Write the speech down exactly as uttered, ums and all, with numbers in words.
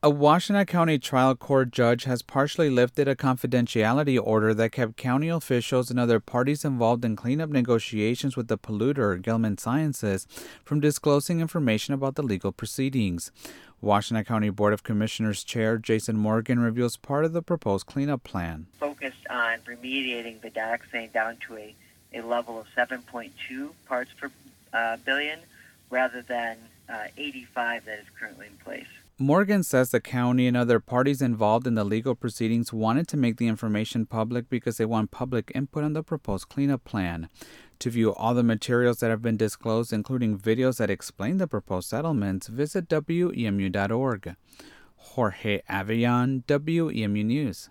A Washtenaw County trial court judge has partially lifted a confidentiality order that kept county officials and other parties involved in cleanup negotiations with the polluter, Gilman Sciences, from disclosing information about the legal proceedings. Washtenaw County Board of Commissioners Chair Jason Morgan reveals part of the proposed cleanup plan. Focused on remediating the dioxane down to a, a level of seven point two parts per uh, billion rather than uh, eighty-five that is currently in place. Morgan says the county and other parties involved in the legal proceedings wanted to make the information public because they want public input on the proposed cleanup plan. To view all the materials that have been disclosed, including videos that explain the proposed settlements, visit W E M U dot org. Jorge Avellán, W E M U News.